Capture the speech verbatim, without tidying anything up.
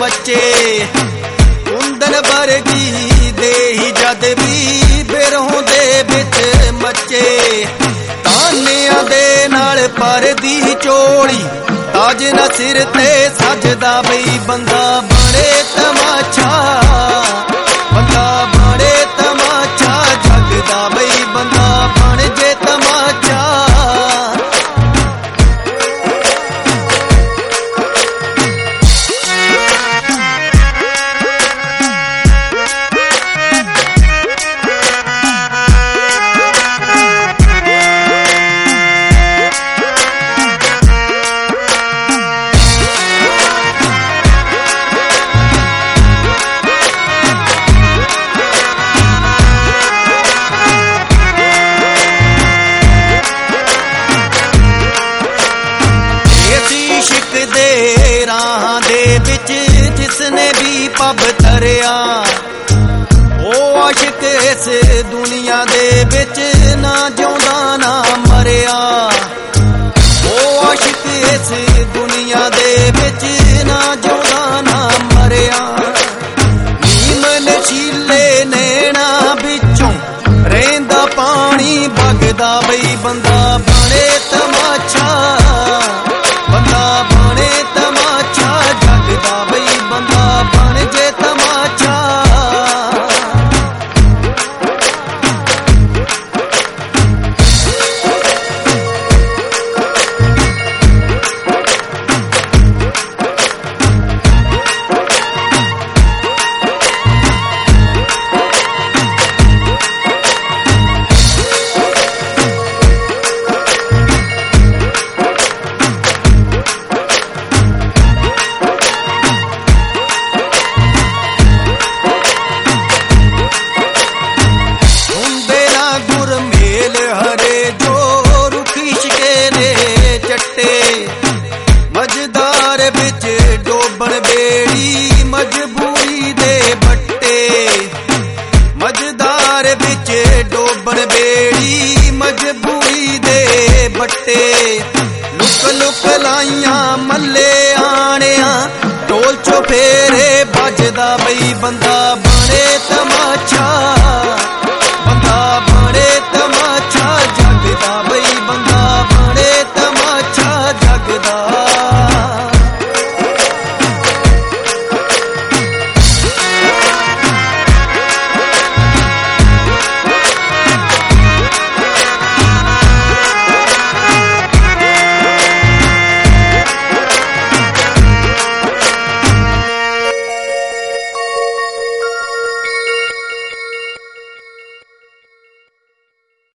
मचे कुंदन वर्गी देही जद भी बिरहों दे बिच मचे तानिया दे नाल परदी चोली ताज न सिर ते सजदा बई बंदा बड़े तमाचा बंदा बड़े तमाचा जगदा बई बंदा बन जे तमाचा जिसने भी पब धरिया ओ आशिक इस दुनिया दे बिच ना जिउंदा ना मरिया ओ आशिक इस दुनिया दे बिच ना जिउंदा ना मरिया नीम नशीले नैना बिचों रहिंदा पानी बगदा बई बंदा बने तमाचा बंदा बने तमाचा जगदा बई बंदा बन जे तमाचा मझदार बिच डोबन बेड़ी मजबूरी दे बट्टे मझदार बिच डोबन बेड़ी मजबूरी दे बट्टे लुक लुक लाइयां मल्ले आनिया ढोल चो फेरे बजदा बई बंदा बने तमाचा।